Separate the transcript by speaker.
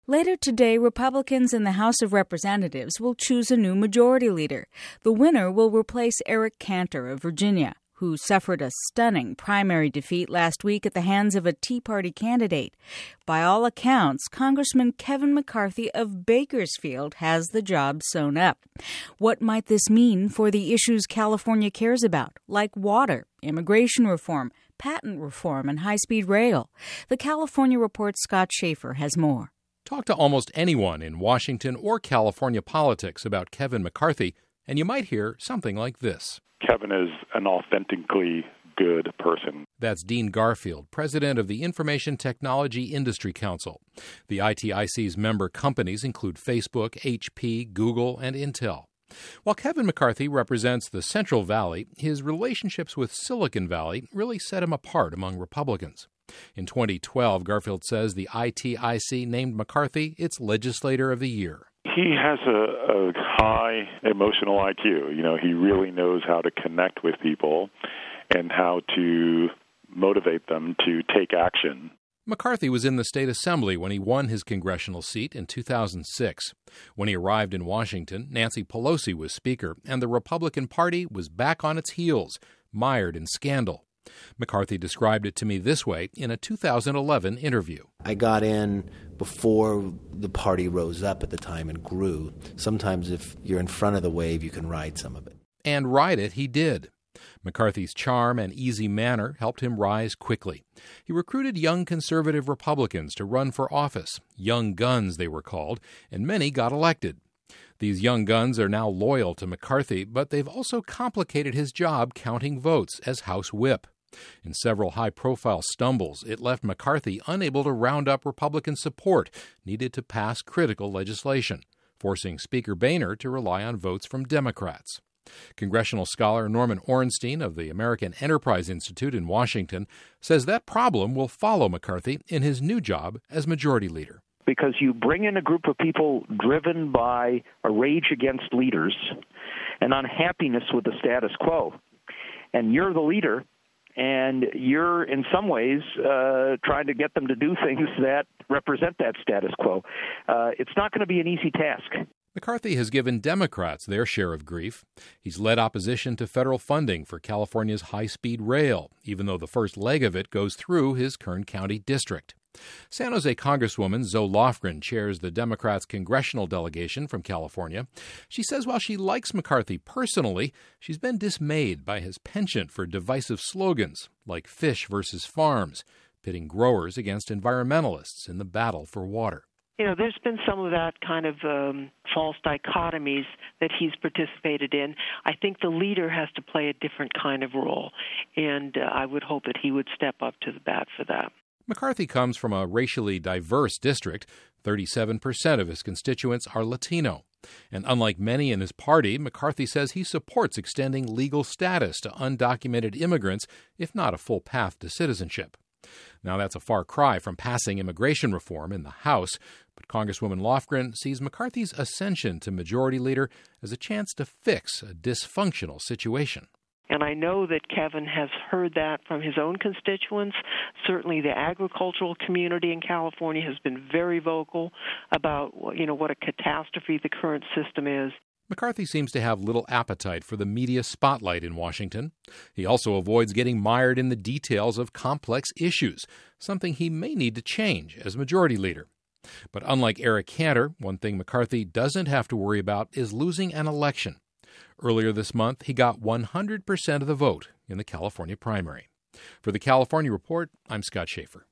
Speaker 1: Later today, Republicans in the House of Representatives will choose a new majority leader. The winner will replace Eric Cantor of Virginia, who suffered a stunning primary defeat last week at the hands of a Tea Party candidate. By all accounts, Congressman Kevin McCarthy of Bakersfield has the job sewn up. What might this mean for the issues California cares about, like water, immigration reform, patent reform, and high-speed rail? The California Report's Scott Schaefer has more.
Speaker 2: Talk to almost anyone in Washington or California politics about Kevin McCarthy, and you might hear something like this.
Speaker 3: Kevin is an authentically good person.
Speaker 2: That's Dean Garfield, president of the Information Technology Industry Council. The ITIC's member companies include Facebook, HP, Google, and Intel. While Kevin McCarthy represents the Central Valley, his relationships with Silicon Valley really set him apart among Republicans. In 2012, Garfield says the ITIC named McCarthy its Legislator of the Year.
Speaker 3: He has a high emotional IQ. He really knows how to connect with people and how to motivate them to take action.
Speaker 2: McCarthy was in the state assembly when he won his congressional seat in 2006. When he arrived in Washington, Nancy Pelosi was Speaker, and the Republican Party was back on its heels, mired in scandal. McCarthy described it to me this way in a 2011 interview.
Speaker 4: I got in before the party rose up at the time and grew. Sometimes if you're in front of the wave, you can ride some of it.
Speaker 2: And ride it he did. McCarthy's charm and easy manner helped him rise quickly. He recruited young conservative Republicans to run for office. Young guns, they were called, and many got elected. These young guns are now loyal to McCarthy, but they've also complicated his job counting votes as House Whip. In several high-profile stumbles, it left McCarthy unable to round up Republican support needed to pass critical legislation, forcing Speaker Boehner to rely on votes from Democrats. Congressional scholar Norman Ornstein of the American Enterprise Institute in Washington says that problem will follow McCarthy in his new job as Majority Leader.
Speaker 5: Because you bring in a group of people driven by a rage against leaders and unhappiness with the status quo. And you're the leader, and you're in some ways trying to get them to do things that represent that status quo. It's not going to be an easy task.
Speaker 2: McCarthy has given Democrats their share of grief. He's led opposition to federal funding for California's high-speed rail, even though the first leg of it goes through his Kern County district. San Jose Congresswoman Zoe Lofgren chairs the Democrats' congressional delegation from California. She says while she likes McCarthy personally, she's been dismayed by his penchant for divisive slogans like fish versus farms, pitting growers against environmentalists in the battle for water.
Speaker 6: There's been some of that kind of false dichotomies that he's participated in. I think the leader has to play a different kind of role, and I would hope that he would step up to the bat for that.
Speaker 2: McCarthy comes from a racially diverse district. 37% of his constituents are Latino. And unlike many in his party, McCarthy says he supports extending legal status to undocumented immigrants, if not a full path to citizenship. Now, that's a far cry from passing immigration reform in the House, but Congresswoman Lofgren sees McCarthy's ascension to Majority Leader as a chance to fix a dysfunctional situation.
Speaker 6: And I know that Kevin has heard that from his own constituents. Certainly the agricultural community in California has been very vocal about, what a catastrophe the current system is.
Speaker 2: McCarthy seems to have little appetite for the media spotlight in Washington. He also avoids getting mired in the details of complex issues, something he may need to change as Majority Leader. But unlike Eric Cantor, one thing McCarthy doesn't have to worry about is losing an election. Earlier this month, he got 100% of the vote in the California primary. For the California Report, I'm Scott Schaefer.